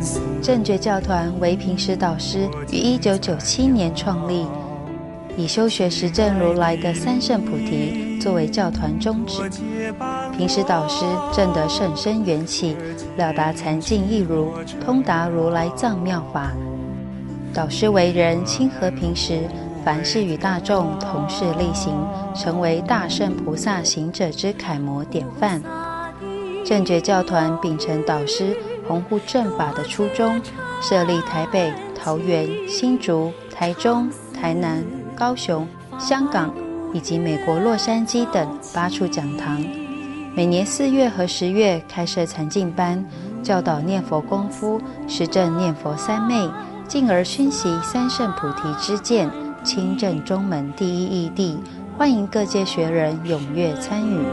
正觉教团为平时导师于1997年创立，以修学实证如来的三圣菩提作为教团宗旨。平时导师证得甚深缘起，了达禅境义如，通达如来藏妙法。导师为人亲和平时，凡事与大众同事力行，成为大圣菩萨行者之楷模典范。正觉教团秉承导师弘护正法的初衷，设立台北、桃园、新竹、台中、台南、高雄、香港以及美国洛杉矶等8处讲堂。每年4月和10月开设禅净班，教导念佛功夫，实证念佛三昧，进而熏习三圣菩提之见，亲证中门第一义谛。欢迎各界学人踊跃参与。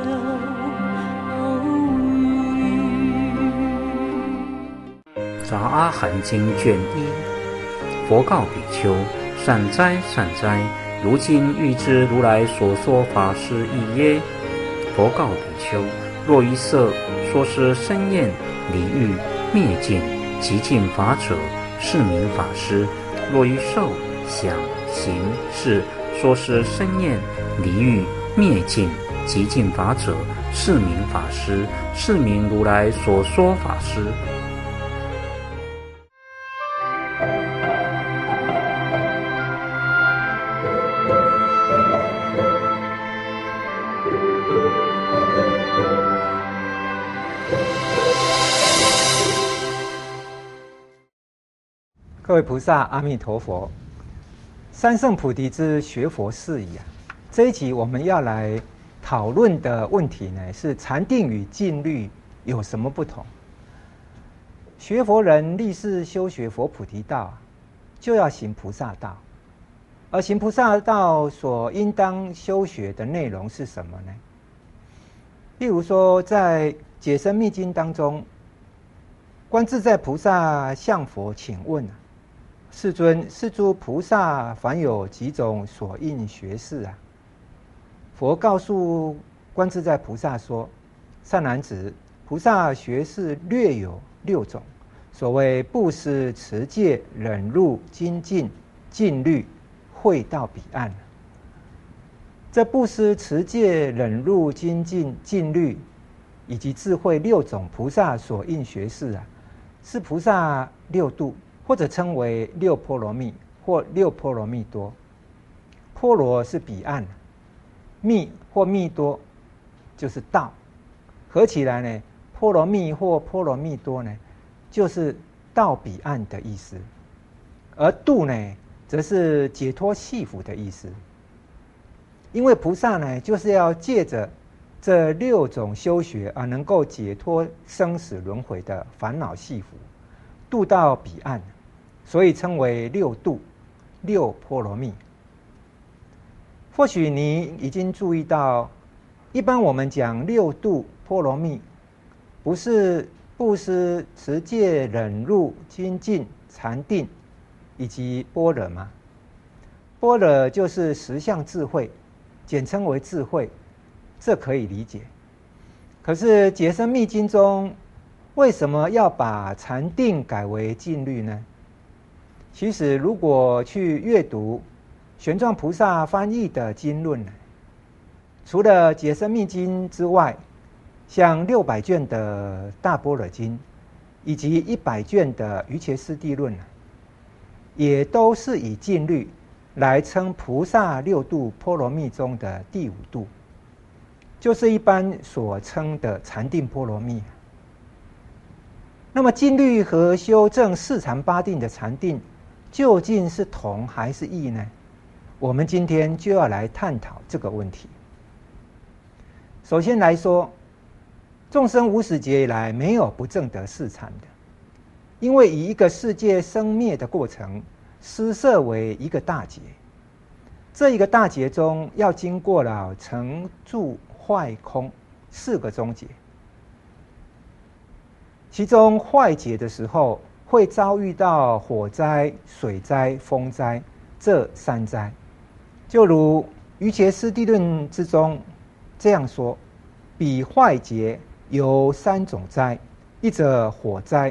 杂阿含经卷1，佛告比丘：善哉善哉，如今欲知如来所说法是义耶？佛告比丘：若于色说是身厌离欲灭尽极尽法者，是名法师；若于受想行识说是身厌离欲灭尽极尽法者，是名法师，是名如来所说法师。 各位菩萨，阿弥陀佛！三圣菩提之学佛事宜啊，这一集我们要来讨论的问题呢，是禅定与静虑有什么不同？学佛人立志修学佛菩提道，就要行菩萨道，而行菩萨道所应当修学的内容是什么呢？例如说，在解深密经当中，观自在菩萨向佛请问啊，世尊，是诸菩萨凡有几种所应学事啊？佛告诉观自在菩萨说：善男子，菩萨学事略有6种，所谓布施、持戒、忍辱、精进、静虑，会到彼岸。这布施、持戒、忍辱、精进、静虑以及智慧6种菩萨所应学事啊，是菩萨6度，或者称为6波罗蜜或6波罗蜜多。波罗是彼岸，蜜或蜜多就是道，合起来呢，波罗蜜或波罗蜜多呢，就是到彼岸的意思。而度呢，则是解脱系缚的意思。因为菩萨呢，就是要借着这6种修学而能够解脱生死轮回的烦恼系缚，度到彼岸，所以称为6度、6波罗蜜。或许你已经注意到，一般我们讲6度波罗蜜，不是布施、持戒、忍辱、精进、禅定以及般若吗？般若就是实相智慧，简称为智慧，这可以理解。可是解深密经中为什么要把禅定改为静虑呢？其实如果去阅读玄奘菩萨翻译的经论呢，除了解深密经之外，像600卷的大般若经以及100卷的瑜伽师地论也都是以静虑来称菩萨6度波罗蜜中的第5度，就是一般所称的禅定波罗蜜。那么静虑和修正4禅8定的禅定究竟是同还是异呢？我们今天就要来探讨这个问题。首先来说，众生无始劫以来没有不证得4禅的，因为以一个世界生灭的过程施设为一个大劫，这一个大劫中要经过了成住坏空4个终劫，其中坏劫的时候会遭遇到火灾、水灾、风灾这3灾。就如瑜伽师地论之中这样说：彼坏劫有3种灾，一者火灾，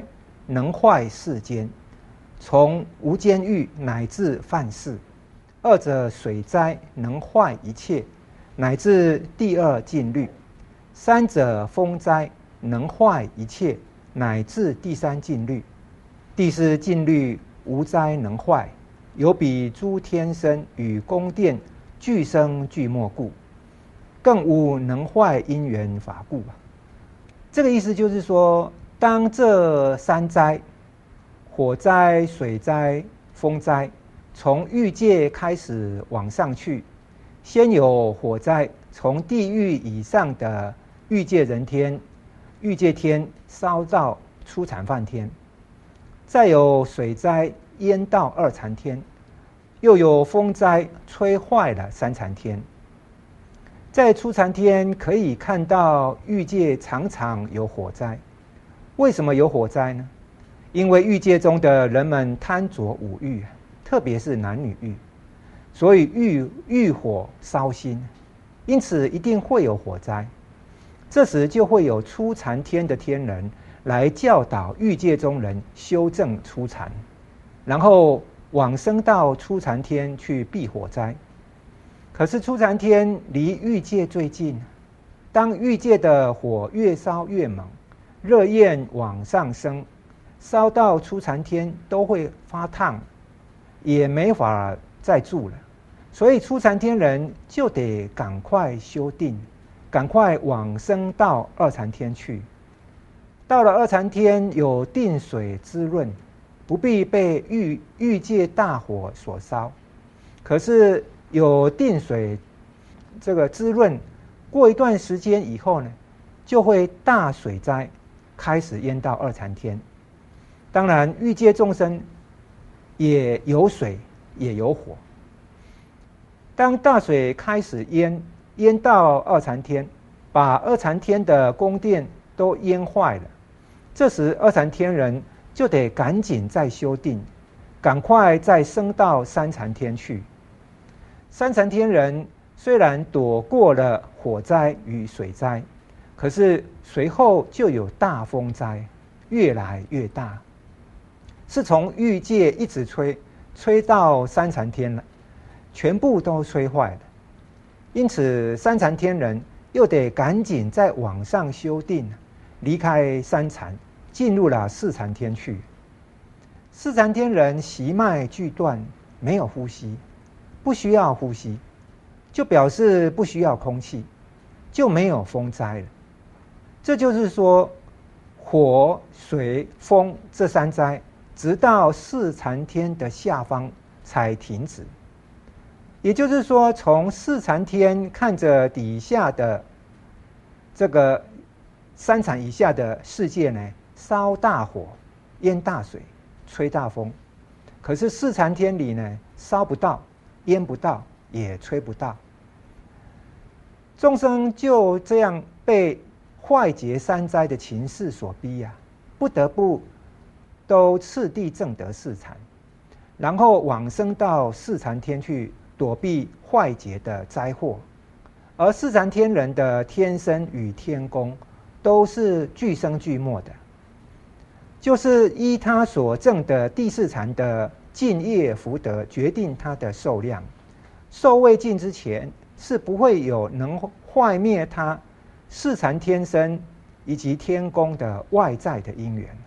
能坏世间，从无间狱乃至犯事；二者水灾能坏一切，乃至第二禁律；三者风灾能坏一切，乃至第三禁律；第四禁律无灾能坏，有比诸天身与宫殿俱生俱没故，更无能坏因缘法故。这个意思就是说，当这三灾火灾、水灾、风灾从欲界开始往上去，先有火灾从地狱以上的欲界人天、欲界天烧到初禅梵天，再有水灾淹到二禅天，又有风灾吹坏了三禅天。在初禅天可以看到欲界常常有火灾。为什么有火灾呢？因为欲界中的人们贪着五欲，特别是男女欲，所以欲火烧心，因此一定会有火灾。这时就会有初禅天的天人来教导欲界中人修正初禅，然后往生到初禅天去避火灾。可是初禅天离欲界最近，当欲界的火越烧越猛，热焰往上升，烧到初禅天都会发烫，也没法再住了。所以初禅天人就得赶快修定，赶快往生到二禅天去。到了二禅天，有定水滋润，不必被欲界大火所烧。可是有定水这个滋润，过一段时间以后呢，就会大水灾开始淹到二禅天。当然欲界众生也有水也有火。当大水开始淹到二禅天，把二禅天的宫殿都淹坏了，这时二禅天人就得赶紧再修订，赶快再升到三禅天去。三禅天人虽然躲过了火灾与水灾，可是随后就有大风灾，越来越大，是从欲界一直吹到三禅天了，全部都吹坏了。因此三禅天人又得赶紧再往上修订，离开三禅，进入了四禅天去。四禅天人息脉俱断，没有呼吸，不需要呼吸，就表示不需要空气，就没有风灾了。这就是说，火、水、风这三灾，直到四禅天的下方才停止。也就是说，从四禅天看着底下的这个三禅以下的世界呢，烧大火、淹大水、吹大风，可是四禅天里呢，烧不到、淹不到，也吹不到。众生就这样被坏劫三灾的情势所逼啊，不得不都次第证得四禅，然后往生到四禅天去躲避坏劫的灾祸。而四禅天人的天身与天宫都是俱生俱没的，就是依他所证的第四禅的尽业福德决定他的寿量。寿未尽之前，是不会有能坏灭他四禅天身以及天宫的外在的因缘。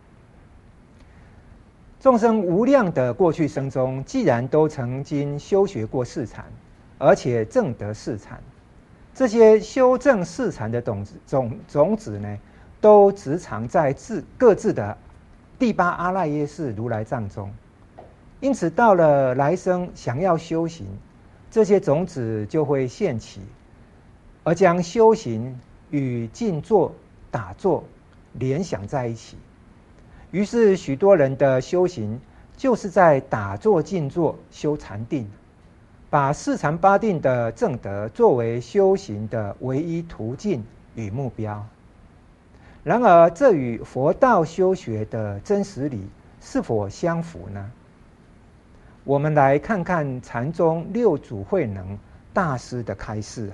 众生无量的过去生中，既然都曾经修学过四禅，而且证得四禅，这些修证四禅的种子呢，都植藏在各自的第八阿赖耶识如来藏中。因此到了来生想要修行，这些种子就会现起，而将修行与静坐、打坐联想在一起。于是许多人的修行就是在打坐静坐修禅定，把四禅八定的正德作为修行的唯一途径与目标。然而这与佛道修学的真实理是否相符呢？我们来看看禅宗六祖慧能大师的开示。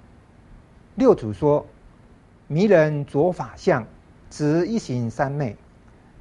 六祖说：迷人着法相，执一行三昧，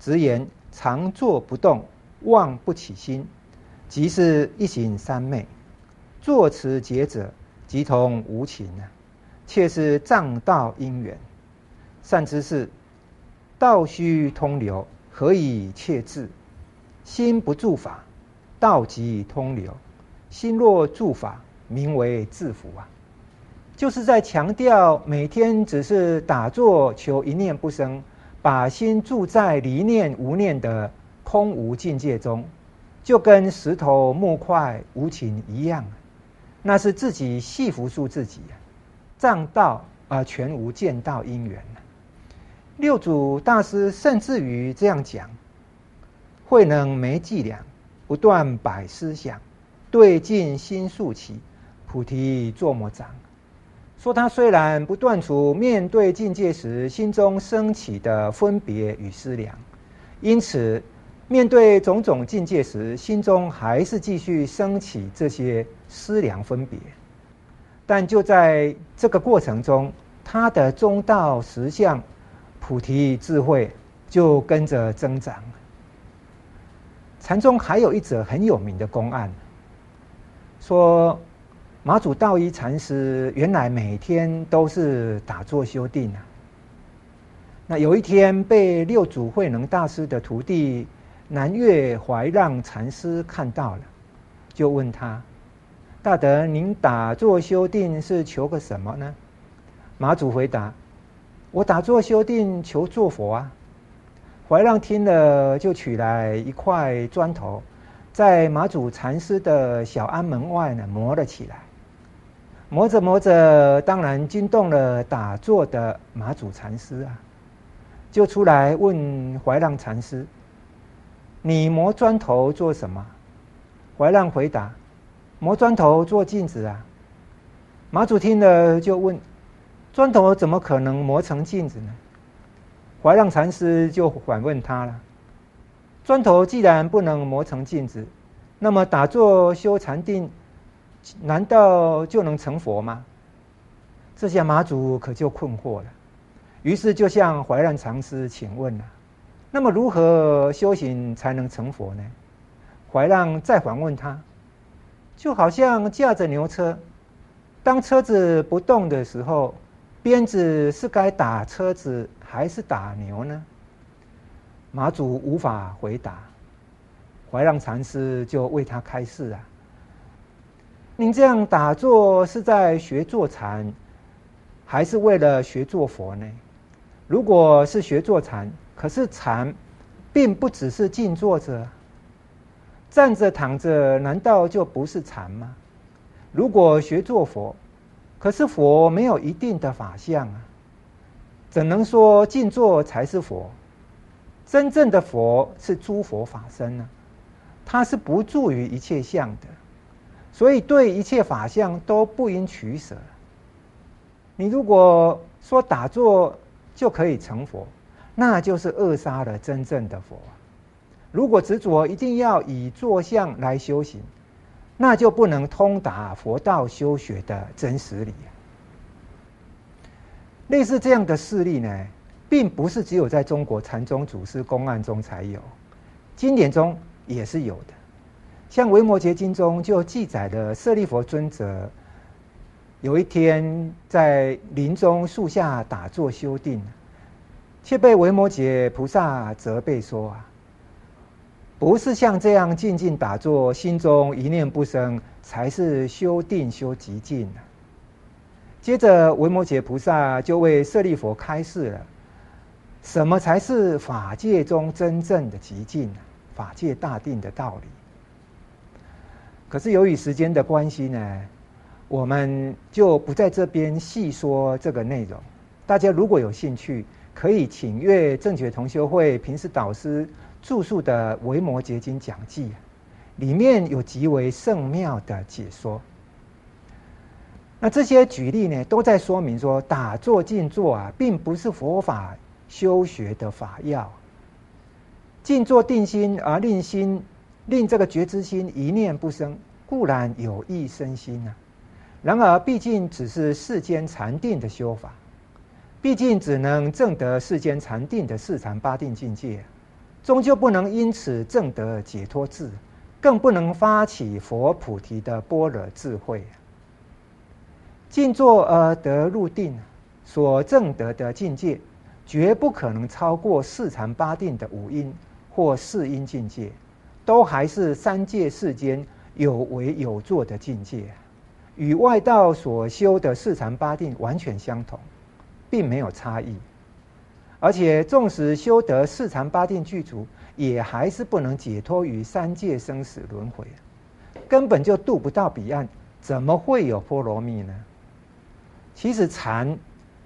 直言常坐不动，妄不起心，即是一行三昧。坐持节者，即同无情切是障道因缘。善知识，道须通流，何以切治？心不住法，道即通流；心若住法，名为自服就是在强调每天只是打坐求一念不生，把心住在离念无念的空无境界中，就跟石头木块无情一样，那是自己系缚住自己障道而全无见道因缘六祖大师甚至于这样讲：慧能没伎俩，不断摆思想，对镜心速起，菩提作魔掌。说他虽然不断除面对境界时心中升起的分别与思量，因此面对种种境界时，心中还是继续升起这些思量分别。但就在这个过程中，他的中道实相菩提智慧就跟着增长。禅宗还有一则很有名的公案，说马祖道一禅师原来每天都是打坐修定那有一天被六祖慧能大师的徒弟南岳怀让禅师看到了，就问他：大德，您打坐修定是求个什么呢？马祖回答：我打坐修定求做佛怀让听了，就取来一块砖头，在马祖禅师的小庵门外磨了起来。磨着磨着，当然惊动了打坐的马祖禅师就出来问怀让禅师：你磨砖头做什么？怀让回答：磨砖头做镜子马祖听了就问：砖头怎么可能磨成镜子呢？怀让禅师就反问他了：砖头既然不能磨成镜子，那么打坐修禅定难道就能成佛吗？这下马祖可就困惑了，于是就向怀让禅师请问了：那么如何修行才能成佛呢？怀让再反问他：就好像驾着牛车，当车子不动的时候，鞭子是该打车子还是打牛呢？马祖无法回答，怀让禅师就为他开示您这样打坐是在学坐禅，还是为了学做佛呢？如果是学坐禅，可是禅并不只是静坐着，站着躺着难道就不是禅吗？如果学做佛，可是佛没有一定的法相怎能说静坐才是佛？真正的佛是诸佛法身它是不住于一切相的，所以对一切法相都不应取舍。你如果说打坐就可以成佛，那就是扼杀了真正的佛。如果执着一定要以坐相来修行，那就不能通达佛道修学的真实理类似这样的事例呢，并不是只有在中国禅宗祖师公案中才有，经典中也是有的。像《维摩诘经》中就记载了舍利弗尊者有一天在林中树下打坐修定，却被维摩诘菩萨责备说不是像这样静静打坐，心中一念不生，才是修定修极静接着维摩诘菩萨就为舍利弗开示了什么才是法界中真正的极静法界大定的道理。可是由于时间的关系呢，我们就不在这边细说这个内容。大家如果有兴趣，可以请阅正觉同修会平时导师著述的《维摩诘经讲记》，里面有极为圣妙的解说。那这些举例呢，都在说明说，打坐静坐并不是佛法修学的法要。静坐定心而令这个觉知心一念不生，固然有益身心然而毕竟只是世间禅定的修法，毕竟只能证得世间禅定的四禅八定境界， 终究不能因此证得解脱智，更不能发起佛菩提的般若智慧。静坐而得入定，所证得的境界，绝不可能超过四禅八定的五阴或四阴境界，都还是三界世间有为有作的境界，与外道所修的四禅八定完全相同，并没有差异。而且纵使修得四禅八定具足，也还是不能解脱于三界生死轮回，根本就渡不到彼岸，怎么会有波罗蜜呢？其实禅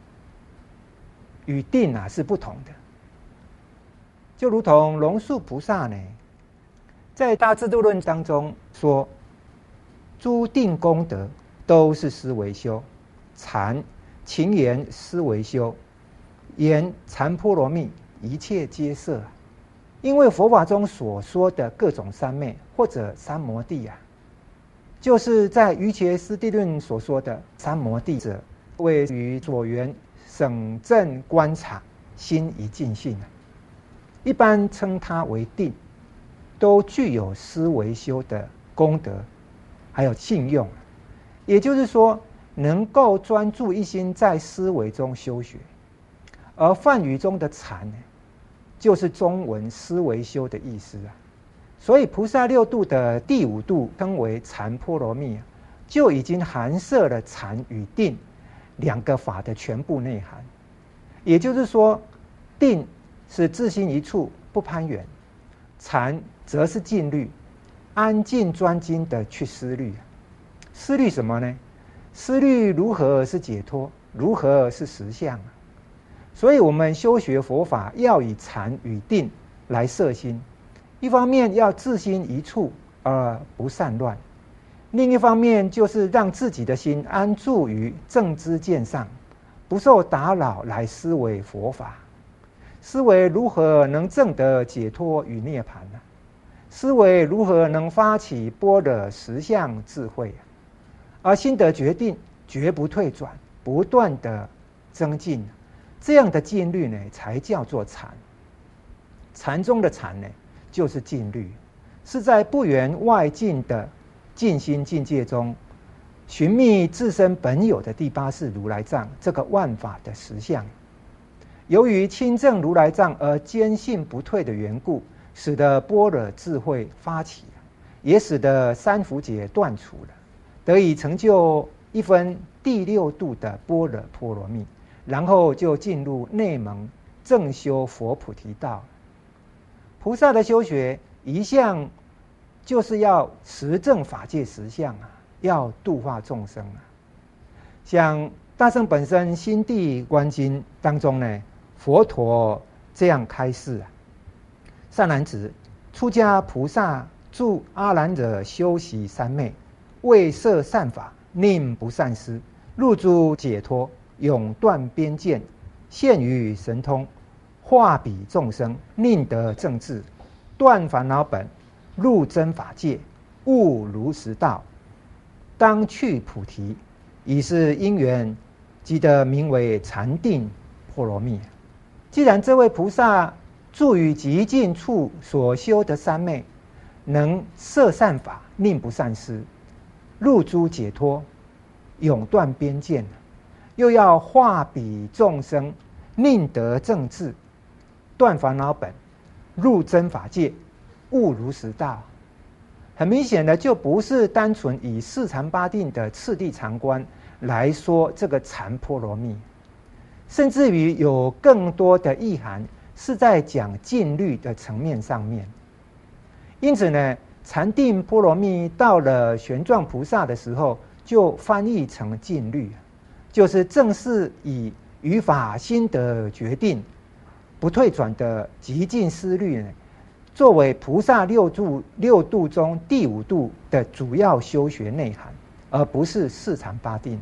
与定是不同的，就如同龙树菩萨呢，在大智度论当中说，诸定功德都是思维修，禅勤言思维修，言禅波罗蜜，一切皆摄。因为佛法中所说的各种三昧或者三摩地就是在瑜伽师地论所说的三摩地者，位于所缘省正观察，心一尽性一般称它为定，都具有思维修的功德，还有信用。也就是说，能够专注一心在思维中修学。而梵语中的禅就是中文思维修的意思所以菩萨六度的第五度称为禅波罗蜜就已经含摄了禅与定两个法的全部内涵。也就是说，定是自心一处不攀缘，禅则是静虑，安静专精的去思虑。思虑什么呢？思虑如何是解脱，如何是实相所以我们修学佛法要以禅与定来摄心，一方面要自心一处而不散乱，另一方面就是让自己的心安住于正知见上，不受打扰来思维佛法，思维如何能证得解脱与涅槃思维如何能发起般若实相智慧而心得决定，绝不退转，不断的增进。这样的静虑呢，才叫做禅。禅中的禅呢，就是静虑，是在不缘外境的静心境界中，寻觅自身本有的第八识如来藏这个万法的实相。由于亲证如来藏而坚信不退的缘故，使得般若智慧发起，也使得三伏劫断除了，得以成就一分第六度的般若波罗蜜。然后就进入内门正修佛菩提道。菩萨的修学一向就是要实证法界实相要度化众生像大乘本身心地观经当中呢，佛陀这样开示善男子，出家菩萨助阿难者修习三昧，为摄善法，宁不善思，入诸解脱，永断边见，现于神通，化彼众生，宁得正智，断烦恼本，入真法界，悟如实道，当去菩提，以是因缘，即得名为禅定波罗蜜。既然这位菩萨住于极静处所修的三昧，能摄善法，宁不善思，入诸解脱，永断边见，又要化彼众生，宁得正智，断烦恼本，入真法界，悟如实道。很明显的，就不是单纯以四禅八定的次第禅观来说这个禅波罗蜜，甚至于有更多的意涵是在讲静虑的层面上面。因此呢，禅定波罗蜜到了玄奘菩萨的时候，就翻译成静虑，就是正是以语法心得决定，不退转的极静思虑呢，作为菩萨六度中第五度的主要修学内涵，而不是四禅八定。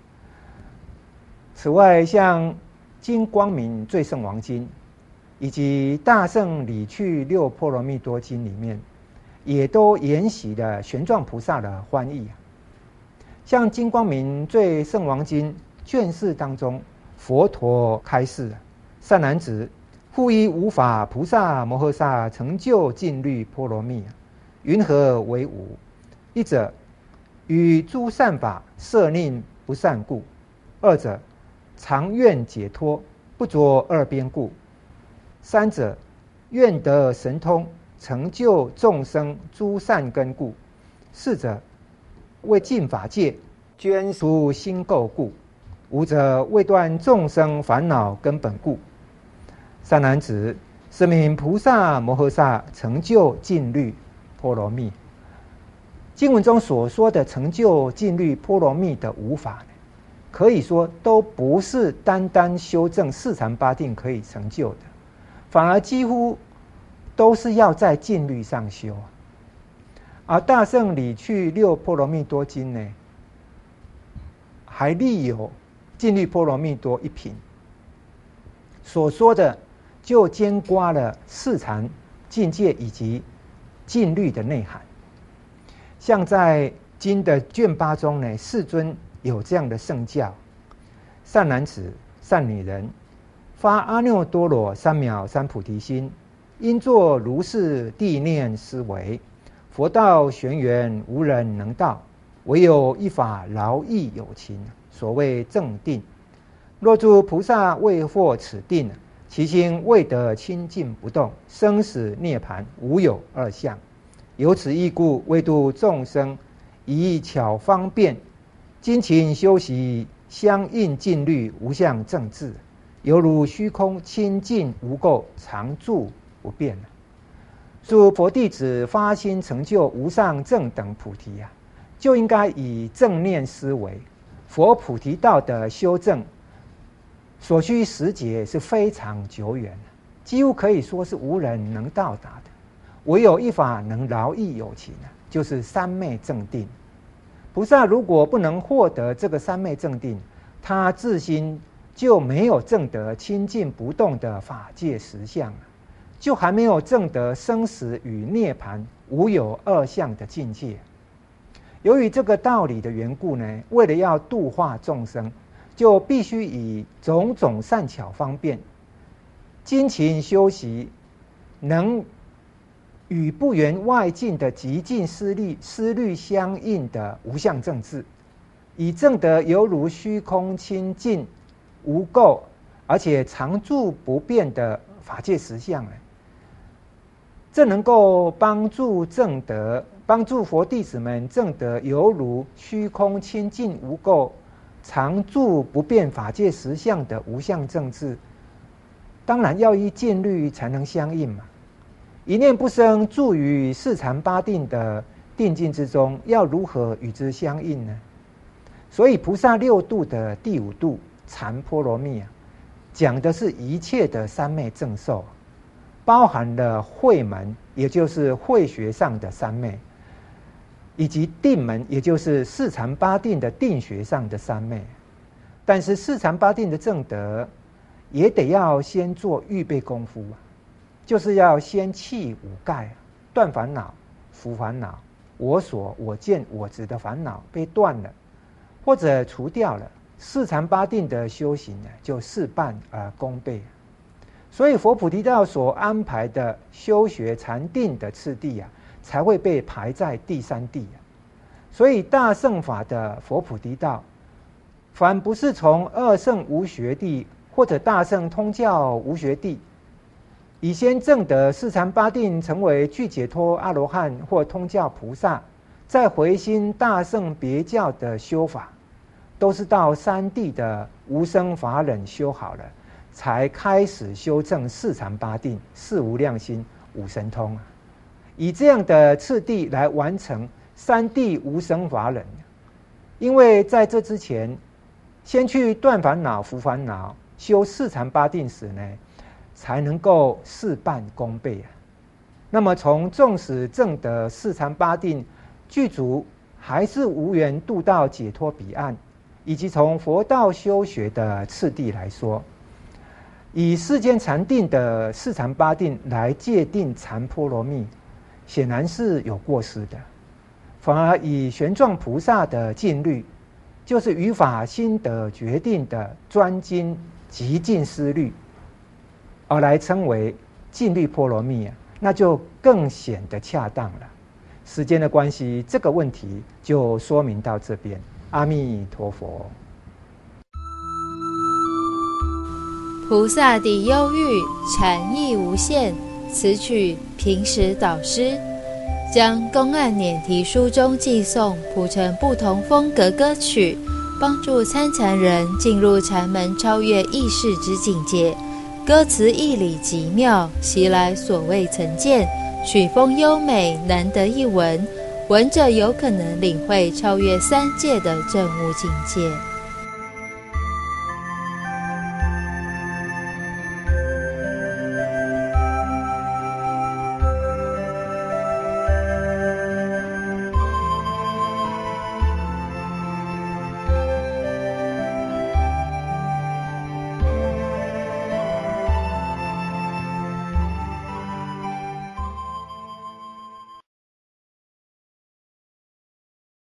此外，像《金光明最胜王经》以及《大圣理趣六波罗蜜多经》里面，也都沿袭了玄奘菩萨的翻译。像《金光明最胜王经》卷4当中，佛陀开示：善男子， 复以无法菩萨摩诃萨成就尽律波罗蜜，云何为无？一者与诸善法摄令不善故；二者常愿解脱不着二边故；三者愿得神通成就众生诸善根故；四者为尽法界捐赎心垢故；五者为断众生烦恼根本故。善男子，是名菩萨摩诃萨成就尽律波罗蜜。经文中所说的成就尽律波罗蜜的五法，可以说都不是单单修正四禅八定可以成就的，反而几乎都是要在尽律上修。而大圣理趣六波罗蜜多经呢，还立有尽律波罗蜜多一品，所说的就兼刮了四禅境界以及禁律的内涵。像在经的卷8中呢，世尊有这样的圣教：善男子、善女人，发阿耨多罗三藐三菩提心，应作如是谛念思维：佛道玄远，无人能到，唯有一法饶益有情，所谓正定。若诸菩萨未获此定，其心未得清净不动，生死涅槃无有二相。由此义故，为度众生，以巧方便，精勤修习，相应尽律无相正智，犹如虚空清净无垢，常住不变。诸佛弟子发心成就无上正等菩提就应该以正念思维。佛菩提道的修正所需时节是非常久远，几乎可以说是无人能到达的。唯有一法能饶益有情就是三昧正定。菩萨如果不能获得这个三昧正定，他自心就没有证得清净不动的法界实相，就还没有证得生死与涅槃无有二相的境界。由于这个道理的缘故呢，为了要度化众生，就必须以种种善巧方便，精勤修习，能与不缘外境的极尽思虑相应的无相正智，以证得犹如虚空清净无垢，而且常住不变的法界实相。这能够帮助佛弟子们证得犹如虚空清净无垢、常住不变法界实相的无相正智。当然要依戒律才能相应嘛。一念不生住于四禅八定的定境之中，要如何与之相应呢？所以菩萨六度的第五度禅波罗蜜讲的是一切的三昧正受，包含了慧门，也就是慧学上的三昧，以及定门，也就是四禅八定的定学上的三昧。但是四禅八定的正德也得要先做预备功夫就是要先弃五盖，断烦恼、除烦恼，我所、我见、我执的烦恼被断了，或者除掉了，四禅八定的修行就事半而功倍。所以佛菩提道所安排的修学禅定的次第才会被排在第三地所以大乘法的佛菩提道，凡不是从二乘无学地或者大乘通教无学地，以先证得四禅八定，成为具解脱阿罗汉或通教菩萨，再回心大乘别教的修法，都是到三地的无生法忍修好了，才开始修正四禅八定、四无量心、五神通以这样的次第来完成三地无生法忍。因为在这之前，先去断烦恼、除烦恼，修四禅八定时呢，才能够事半功倍那么从纵使证得四禅八定具足，还是无缘度到解脱彼岸，以及从佛道修学的次第来说，以世间禅定的四禅八定来界定禅波罗蜜，显然是有过失的。反而以玄奘菩萨的禁律，就是于法心得决定的专精极尽思虑， 而来称为静虑波罗蜜啊，那就更显得恰当了。时间的关系，这个问题就说明到这边。阿弥陀佛。 菩萨的忧郁，禅意无限。此曲平时导师将公案碾题书中寄诵谱成不同风格歌曲，帮助参禅人进入禅门，超越意识之境界。歌词义理极妙，袭来所未曾见，曲风优美，难得一闻，闻者有可能领会超越三界的证悟境界。